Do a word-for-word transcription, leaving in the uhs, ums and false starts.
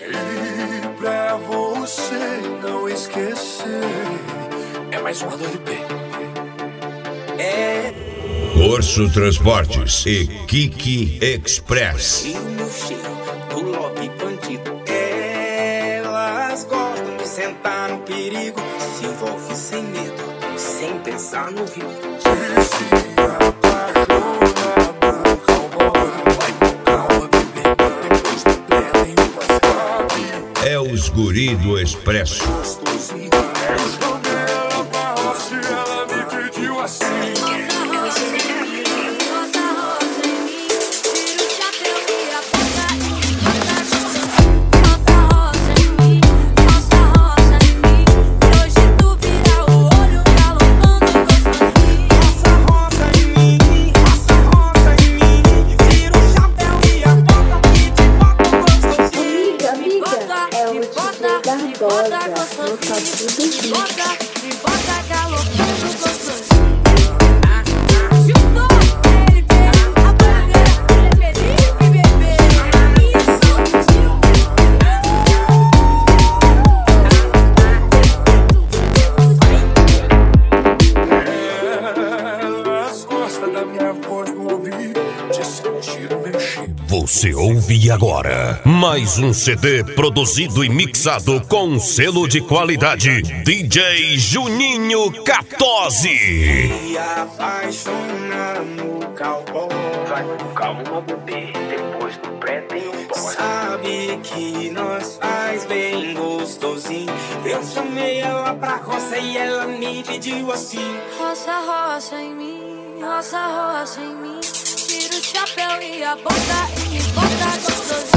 E pra você não esquecer, é mais uma do L P. É Corso Transportes e Kiki Express. E o meu cheiro do lobby bandido. Elas gostam de sentar no perigo, se envolve sem medo, sem pensar no rio. Se apaixona, calma, vai com calma, bebê. Depois do pé tem uma sabe. É os guri do Expresso. Gostosinho. Eu chamei ela pra roça e ela me pediu assim. Você ouve agora mais um C D produzido e mixado com selo de qualidade D J Juninho quatorze. E apaixona no cowboy. Vai com calma, bebê. Depois do pré tem um boy. Sabe que nós faz bem gostosinho. Eu chamei ela pra roça e ela me pediu assim. Roça, roça em mim, roça, roça em mim. Tira o chapéu e a bota e me bota gostosinho.